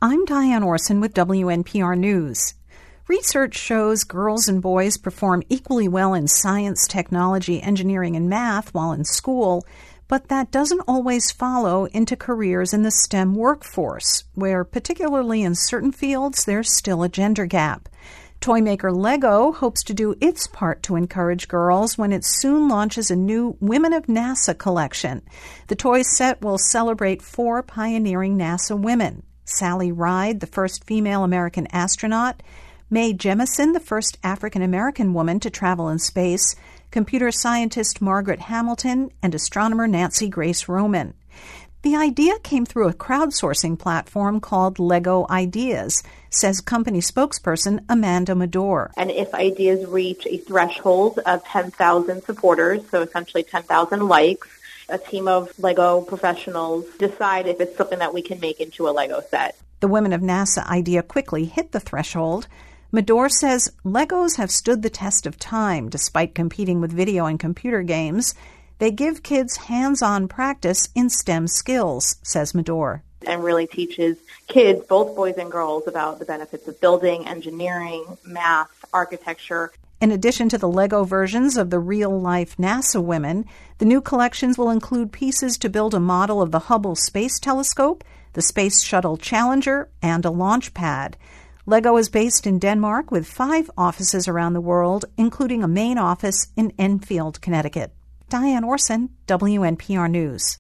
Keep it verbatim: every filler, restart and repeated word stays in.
I'm Diane Orson with W N P R News. Research shows girls and boys perform equally well in science, technology, engineering, and math while in school, but that doesn't always follow into careers in the STEM workforce, where, particularly in certain fields, there's still a gender gap. Toy maker Lego hopes to do its part to encourage girls when it soon launches a new Women of NASA collection. The toy set will celebrate four pioneering NASA women: Sally Ride, the first female American astronaut; Mae Jemison, the first African-American woman to travel in space; computer scientist Margaret Hamilton; and astronomer Nancy Grace Roman. The idea came through a crowdsourcing platform called Lego Ideas, says company spokesperson Amanda Medore. And if ideas reach a threshold of ten thousand supporters, so essentially ten thousand likes, a team of Lego professionals decide if it's something that we can make into a Lego set. The Women of NASA idea quickly hit the threshold. Medore says Legos have stood the test of time despite competing with video and computer games. They give kids hands-on practice in STEM skills, says Medore. And really teaches kids, both boys and girls, about the benefits of building, engineering, math, architecture. In addition to the Lego versions of the real-life NASA women, the new collections will include pieces to build a model of the Hubble Space Telescope, the Space Shuttle Challenger, and a launch pad. Lego is based in Denmark with five offices around the world, including a main office in Enfield, Connecticut. Diane Orson, W N P R News.